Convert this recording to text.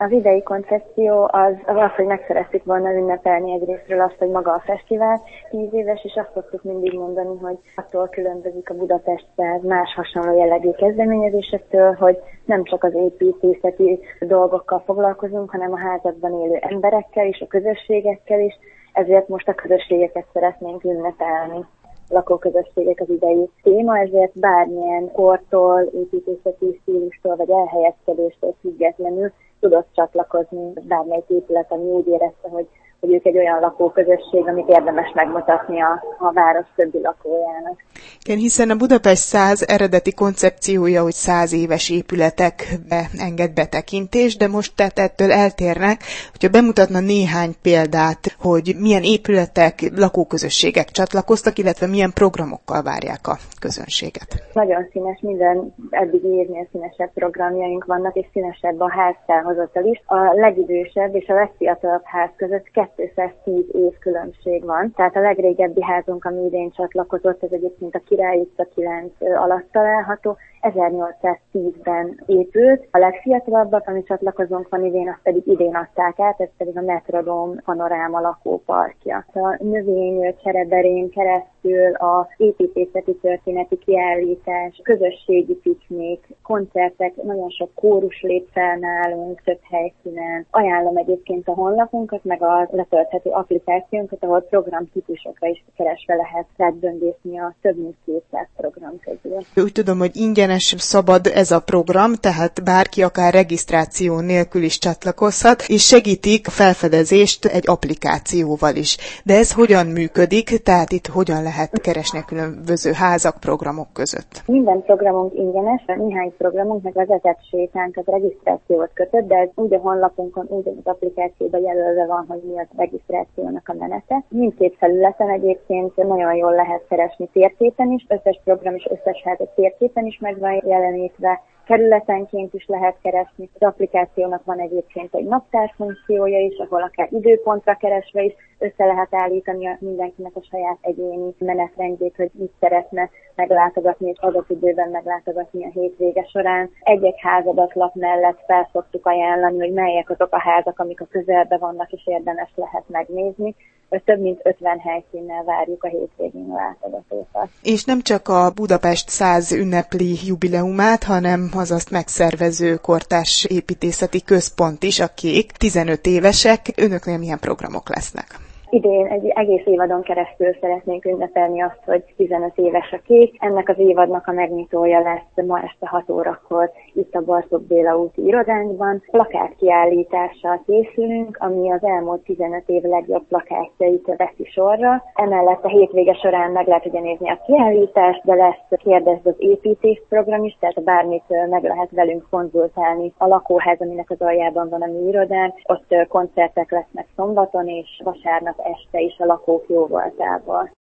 Az idei koncepció az, hogy meg szerettük volna ünnepelni egyrésztről azt, hogy maga a fesztivál 10 éves, és azt szoktuk mindig mondani, hogy attól különbözik a Budapest más hasonló jellegű kezdeményezésektől, hogy nem csak az építészeti dolgokkal foglalkozunk, hanem a házakban élő emberekkel és a közösségekkel is, ezért most a közösségeket szeretnénk ünnepelni. Lakóközösségek az idei téma, ezért bármilyen kortól, építészeti stílustól vagy elhelyezkedéstől függetlenül tudott csatlakozni bármelyik épület, ami úgy érezte, hogy ők egy olyan lakóközösség, amit érdemes megmutatni a város többi lakójának. Igen, hiszen a Budapest 100 eredeti koncepciója, hogy 100 éves épületekbe enged betekintést, de most tehát ettől eltérnek, hogyha bemutatna néhány példát, hogy milyen épületek, lakóközösségek csatlakoztak, illetve milyen programokkal várják a közönséget. Nagyon színes, minden eddig évnél színesebb programjaink vannak, és színesebb a ház felhozatal is. A legidősebb és a legfiatalabb ház között 210 év különbség van. Tehát a legrégebbi házunk, ami idén csatlakozott, ez egyébként a Király utca 9 alatt található, 1810-ben épült. A legfiatalabbak, ami csatlakozónk van idén, azt pedig idén adták át, ez pedig a Metrodóm Panoráma lakóparkja. A növény csereberén keresztül a építészeti történeti kiállítás, közösségi piknik, koncertek, nagyon sok kórus lép fel nálunk több helyszínen. Ajánlom egyébként a honlapunkat, meg a letölthető applikációnkat, ahol programtípusokra is keresve lehet rádböngészni a több mint 200 program közül. Úgy tudom, hogy ingyenes szabad ez a program, tehát bárki akár regisztráció nélkül is csatlakozhat, és segítik a felfedezést egy applikációval is. De ez hogyan működik, tehát itt hogyan lehet keresni a különböző házak, programok között? Minden programunk ingyenes, néhány programunk meg vezetett sétánk az regisztrációt kötött, de ez úgy a honlapunkon, úgy az applikációban jelölve van, hogy mi a regisztrációnak a menete. Mindkét felületen egyébként nagyon jól lehet keresni térképen is, összes program és összes ház térképen is meg van jelenítve, kerületenként is lehet keresni. Az applikációnak van egyébként egy naptár funkciója is, ahol akár időpontra keresve is össze lehet állítani mindenkinek a saját egyéni menetrendjét, hogy mit szeretne meglátogatni és adott időben meglátogatni a hétvége során. Egy-egy házadatlap mellett fel szoktuk ajánlani, hogy melyek azok a házak, amik a közelben vannak és érdemes lehet megnézni. Több mint 50 helyszínnel várjuk a hétvégén látogatókat. És nem csak a Budapest 100 ünnepli jubileumát, hanem az azt megszervező Kortárs Építészeti Központ is, a Kék, 15 évesek. Önöknél milyen programok lesznek? Idén egy egész évadon keresztül szeretnénk ünnepelni azt, hogy 15 éves a Kék. Ennek az évadnak a megnyitója lesz ma este 6 órakor itt a Bartók Béla úti irodánkban. Plakátkiállítással készülünk, ami az elmúlt 15 év legjobb plakátjait veszi sorra. Emellett a hétvége során meg lehet ugye nézni a kiállítást, de lesz Kérdezd az építés program is, tehát bármit meg lehet velünk konzultálni. A lakóház, aminek az aljában van a mi irodánk, ott koncertek lesznek szombaton és vasárnap este is a lakók jóvoltából.